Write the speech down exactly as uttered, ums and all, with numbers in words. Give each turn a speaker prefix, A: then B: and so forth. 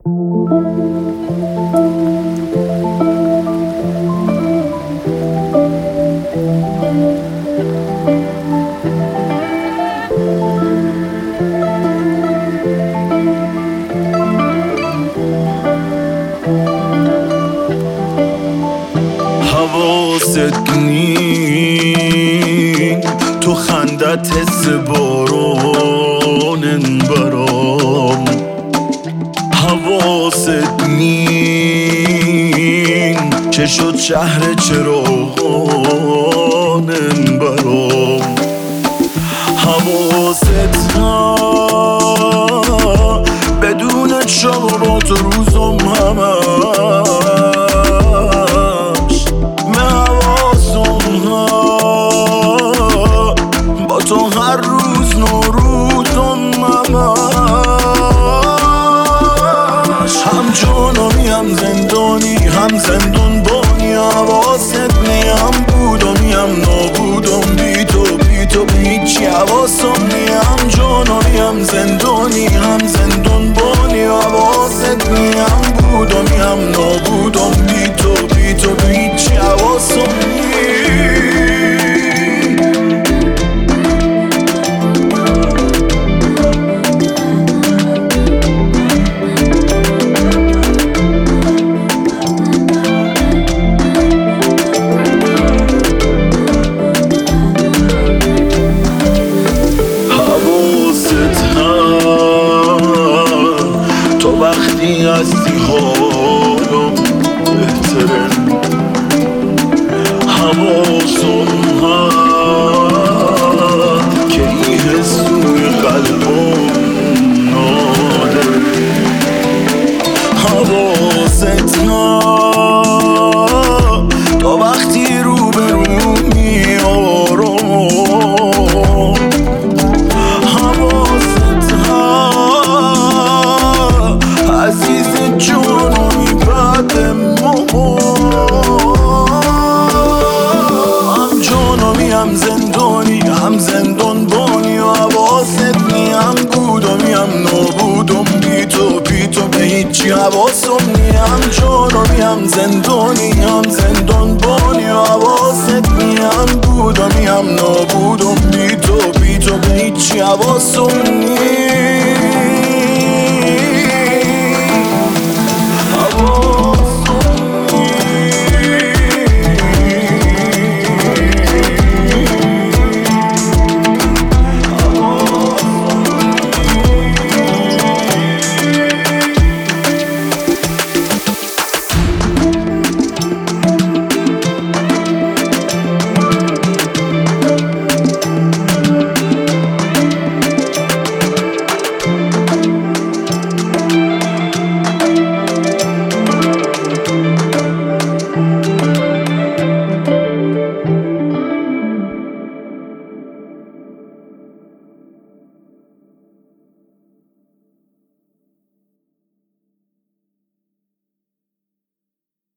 A: حواست نی تو خندت حس بارانن برام، حواست نی چه شد شهر چراغانن برام، حواست ها بدون شبات روزم همش مواسم ها با تو هر روز نوروزم همش، هم جانمی هم زندانی هم زندون بانی، حواست نی هم بودمی هم نابودم، بی تو بی تو بیچی حواسم نی، هم جانمی هم زندانی هم زندون بانی، حواست نی هم بودمی هم نابودم، بی تو بی تو بیچی حواسم نی. وقتی هستی حالم بهتره، حواسم هست که این حس توی قلبم نادره، حواست هست تا وقتی رو به رو میارم، حواست عزیز جانمی بعد ماما، هم جانمی هم زندانی هم زندان بانی، و حواست نی هم بودمی هم نابودم، بی تو بی تو به هیچی حواسم نی، هم جانمی هم زندانی هم زندان بانی، و حواست نی هم بودمی هم نابودم، بی تو بی تو به هیچی حواسم نی.